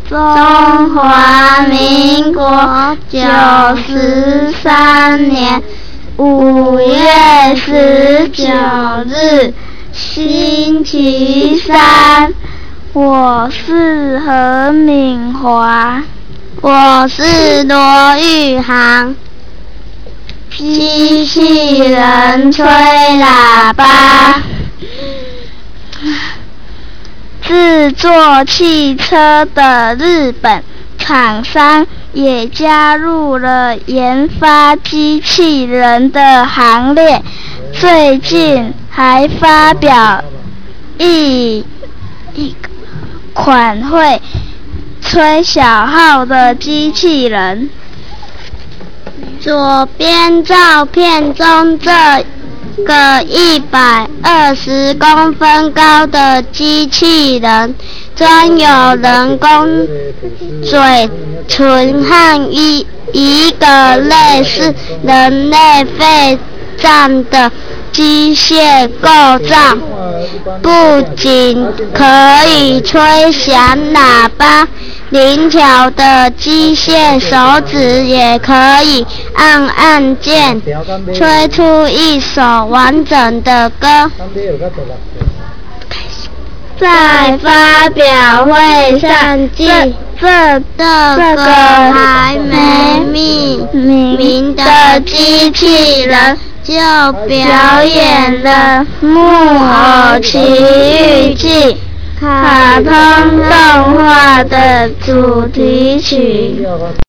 中华民国93年5月19日，星期三。我是何敏华， 我是罗玉航。 机器人吹喇叭。制作汽车的日本厂商也加入了研发机器人的行列，最近还发表一款会吹小号的机器人。 左边照片中这个120公分高的机器人，装有人工嘴唇和一个类似人类肺脏的机械构造，不仅可以吹响喇叭，灵巧的机械手指也可以按键，吹出一首完整的歌。 在发表会上，这个还没命名的机器人就表演了《木偶奇遇记》卡通动画的主题曲。